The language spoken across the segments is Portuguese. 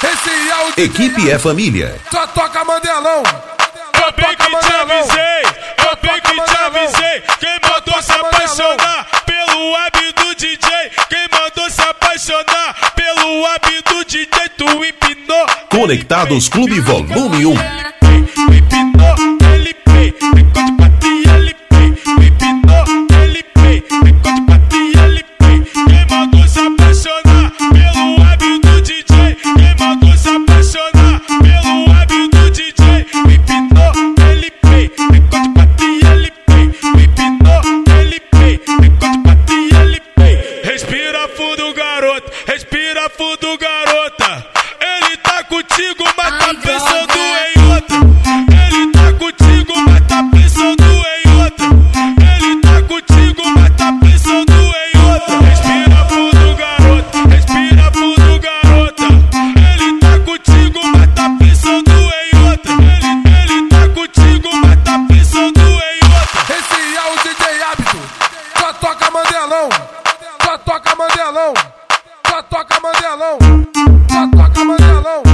Esse é o DJ Equipe é família. Só toca Mandelão. Eu bem que te avisei, eu bem que te avisei. Quem mandou se apaixonar pelo hábito do DJ? Quem mandou se apaixonar pelo hábito do DJ? Tu empinou. Conectados Clube Volume 1. Empinou, ele pei, enquanto bate ele pei. Empinou, ele pei, enquanto bate ele pei. Quem mandou se apaixonar pelo hábito do DJ? Quem mandou se apaixonar pelo hábito do DJ? Empinou, ele pei, enquanto bate ele pei. Empinou, ele pei, enquanto bate ele pei. Respira fundo, garoto, respira fundo, garota. Ele tá contigo, mas tá pensando em outra. Ele tá contigo, mas tá pensando em outra. Ele tá contigo, mas tá pensando em outra. Respira fundo, garoto, respira fundo, garota. Ele tá contigo, mas tá pensando em outra. Ele tá contigo, mas tá pensando em outra. Esse é o DJ Hábito. Só toca Mandelão. Só toca Mandelão. Só toca Mandelão. Só toca Mandelão.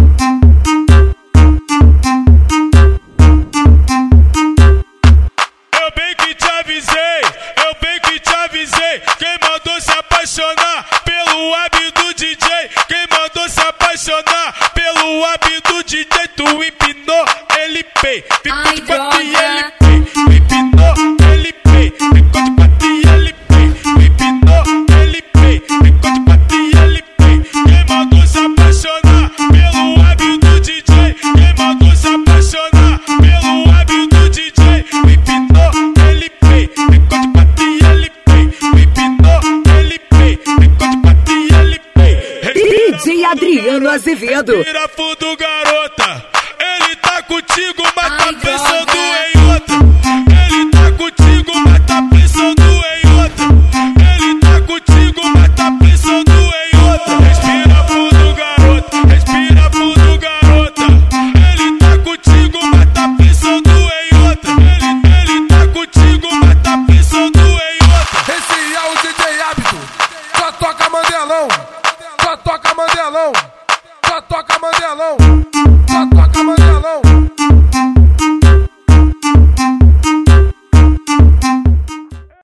Eu bem que te avisei, eu bem que te avisei. Quem mandou se apaixonar pelo hábito do DJ? Quem mandou se apaixonar pelo hábito do DJ? Tu empinou, ele pei, ficou de bate ele pei. Empinou, ele pei, ficou de bate ele pei. Empinou, ele pei, ficou de bate ele pei. Quem mandou se apaixonar pelo hábito do DJ? Quem mandou se apaixonar pelo hábito do DJ? Empinou, ele pei, ficou de bate ele pei. Empinou, ele pei, ficou de bate ele pei. DJ Adriano Azevedo. Respira fundo, garota. Ele tá contigo, mas tá pensando em outra. Ele tá contigo, mas tá pensando em outra. Ele tá contigo, mas tá pensando em outra. Respira fundo, garota, respira fundo, garota. Ele tá contigo, mas tá pensando em outra. Ele tá contigo, mas tá pensando em outra. Esse é o DJ Hábito. Só toca Mandelão. Só toca Mandelão. Só toca Mandelão. Só toca Mandelão.